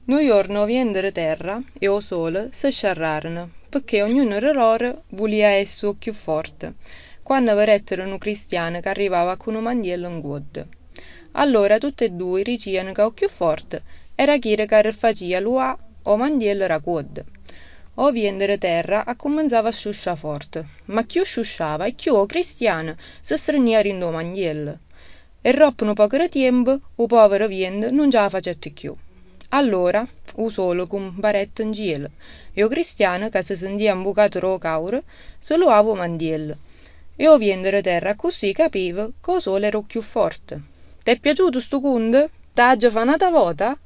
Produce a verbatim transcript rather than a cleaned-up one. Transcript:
Nu giorno viendero terra e o sole si sciarrarono, perché ognuno di loro volia essere più forte, quando vedettero un cristiano che arrivava con un mandiello in guodo. Allora tutti e due dicevano che il più forte era chi che faceva l'ua o mandiello era guodo. O viendero terra a cominciava a sciusciare forte, ma più sciusciava e più o cristiano si straniva in do mandiello. E dopo un poco di tempo, il povero vento non ce la facette più. Allora, u solo con un baretto in gelo, e o cristiano, che si sentiva imbucato ro cauro, se lo avo mandiello. E o viendere terra così capiva che o sole era più forte. Ti è piaciuto sto conto? T'ha già fanata vota?